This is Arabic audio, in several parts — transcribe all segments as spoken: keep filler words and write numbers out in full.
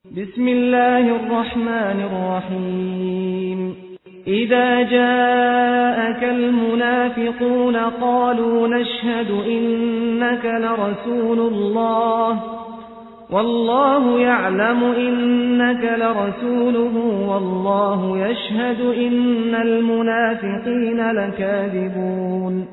بسم الله الرحمن الرحيم إذا جاءك المنافقون قالوا نشهد إنك لرسول الله والله يعلم إنك لرسوله والله يشهد إن المنافقين لكاذبون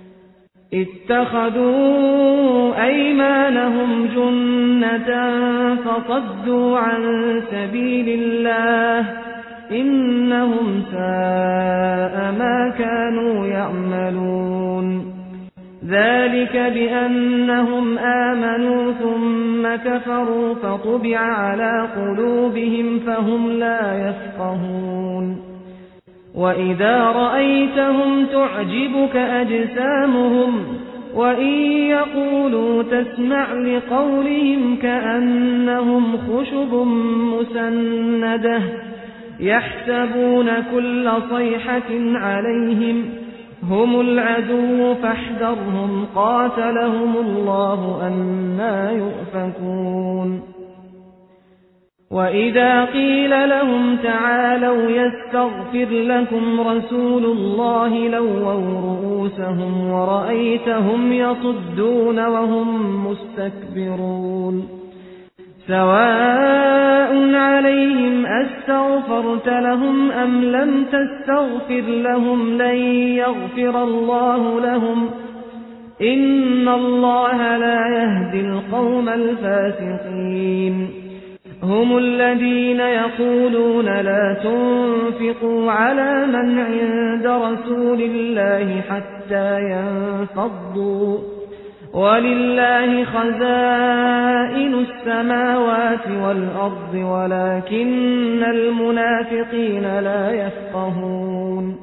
اتخذوا أيمانهم جنة فصدوا عن سبيل الله إنهم ساء ما كانوا يعملون ذلك بأنهم آمنوا ثم كفروا فطبع على قلوبهم فهم لا يفقهون وإذا رأيتهم تعجبك أجسامهم وإن يقولوا تسمع لقولهم كأنهم خشب مسندة يحسبون كل صيحة عليهم هم العدو فاحذرهم قاتلهم الله أنى يؤفكون وإذا قيل لهم تعالوا يستغفر لكم رسول الله لووا رؤوسهم ورأيتهم يصدون وهم مستكبرون سواء عليهم أستغفرت لهم أم لم تستغفر لهم لن يغفر الله لهم إن الله لا يهدي القوم الفاسقين هم الذين يقولون لا تنفقوا على من عند رسول الله حتى ينفضوا ولله خزائن السماوات والأرض ولكن المنافقين لا يفقهون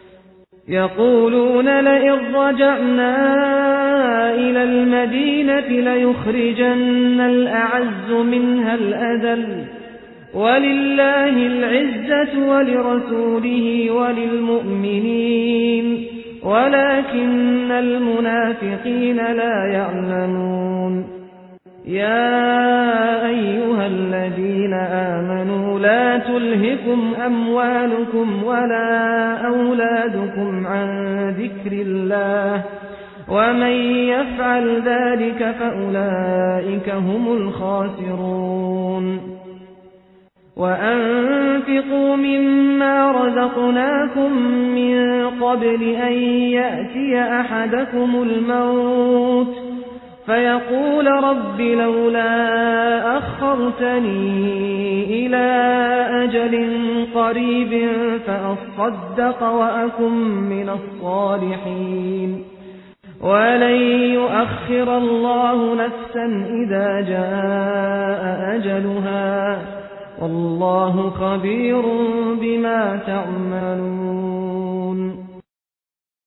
يقولون لئن رجعنا إلى المدينة ليخرجن الأعز منها الأذل ولله العزة ولرسوله وللمؤمنين ولكن المنافقين لا يعلمون يا أيها الذين آمنوا لا تلهكم أموالكم ولا أولادكم عن ذكر الله ومن يفعل ذلك فأولئك هم الخاسرون وأنفقوا مما رزقناكم من قبل أن يأتي أحدكم الموت فيقول رب لولا أخرتني إلى أجل قريب فأصدق وأكن من الصالحين ولن يؤخر الله نفسا إذا جاء أجلها والله خبير بما تعملون